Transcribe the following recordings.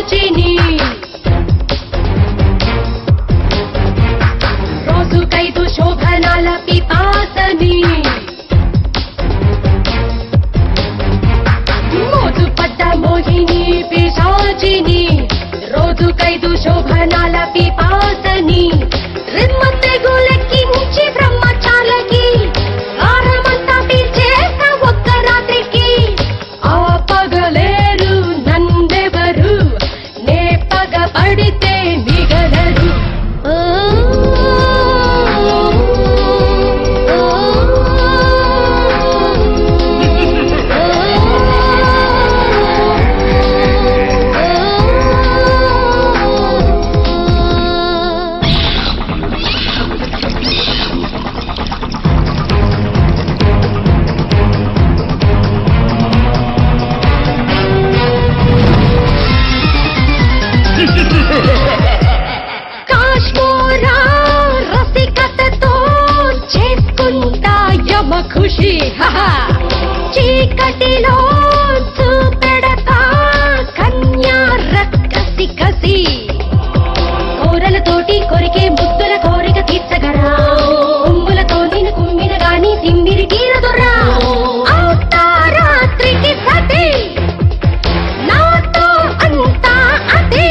పిశాచిని రోజుకైదు శోభనాల పిపాసని మోజు పడ్డ మోహిని పిశాచిని రోజుకైదు శోభనాల పిపాసని రిమ్మ తెగులెక్కించి బ్రహ్మచాలకి ఆరమంతా పీల్చేస్తా ఒక్క రాత్రికి ఆ పగలేరు నందెవరు నే పగ పడితే మిగలరు కాశ్మోరా రసికతతో చేసుకుంటా యమ ఖుషి చీకటిలో చూపెడతా కన్యా రక్కసి కసి కోరలతోటి కొరికే ముద్దుల కోరిక తీర్చగరా ఉమ్ములతో నేను కుమ్మిన గాని తిమ్మిరి తీరదురా అవుతా రాత్రికి సతి నాతో అంతా అతి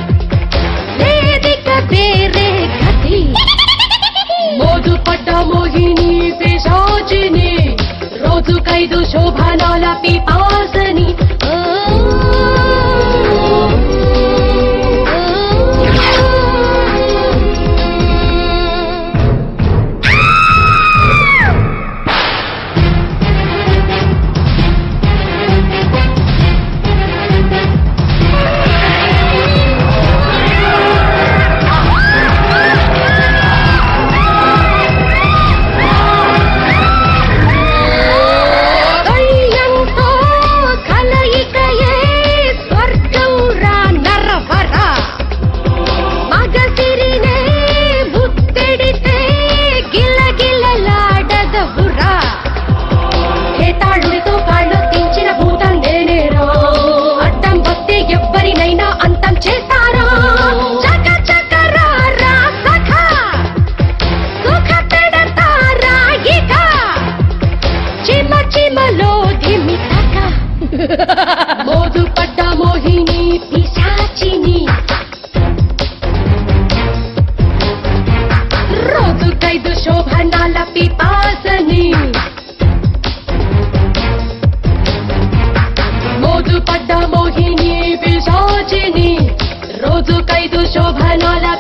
లేదిక వేరే గతి మోజు పడ్డ మోహిని పిశాచిని రోజుకైదు శోభనాల పిపాసని మోజు పడ్డ మోహిని పిశాచిని రోజుకైదు శోభనాల పిపాసని మోజు పడ్డ మోహిని పిశాచిని రోజుకైదు శోభనాల